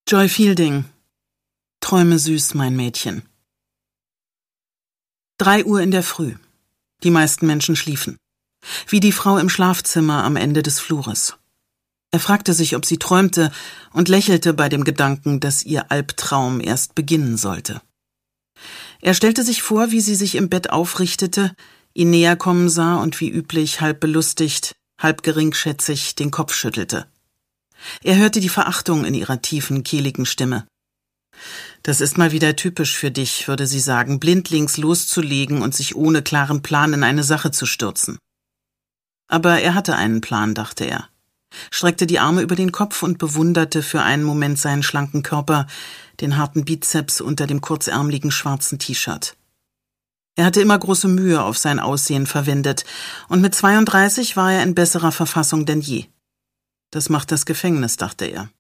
Joy Fielding. Träume süß, mein Mädchen. 3 Uhr in der Früh. Die meisten Menschen schliefen. Wie die Frau im Schlafzimmer am Ende des Flures. Er fragte sich, ob sie träumte, und lächelte bei dem Gedanken, dass ihr Albtraum erst beginnen sollte. Er stellte sich vor, wie sie sich im Bett aufrichtete, ihn näher kommen sah und wie üblich halb belustigt, halb geringschätzig den Kopf schüttelte. Er hörte die Verachtung in ihrer tiefen, kehligen Stimme. »Das ist mal wieder typisch für dich«, würde sie sagen, blindlings loszulegen und sich ohne klaren Plan in eine Sache zu stürzen. Aber er hatte einen Plan, dachte er, streckte die Arme über den Kopf und bewunderte für einen Moment seinen schlanken Körper, den harten Bizeps unter dem kurzärmeligen schwarzen T-Shirt. Er hatte immer große Mühe auf sein Aussehen verwendet, und mit 32 war er in besserer Verfassung denn je. Das macht das Gefängnis, dachte er.